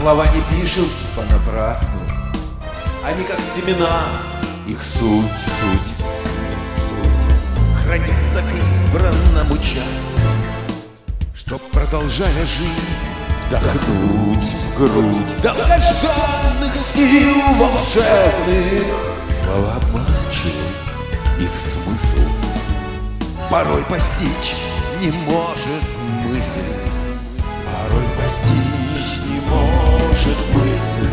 слова не пишут понапрасну. Они как семена, их суть хранится к избранному часу, чтоб, продолжая жизнь, вдохнуть в грудь долгожданных сил волшебных. Слова обманчивы, их смысл порой постичь не может мысль. Порой постичь не может мысль.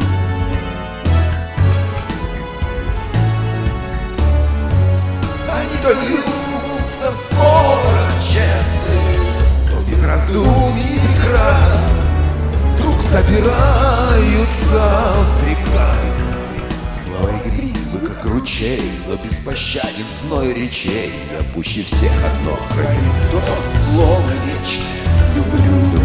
Они то льются в спорах тщетных, то без раздумий прекрас вдруг собираются в приказ. Слова игривы, как ручей, но беспощаден зной речей. Я пуще всех одно храню, то слово вечное люблю.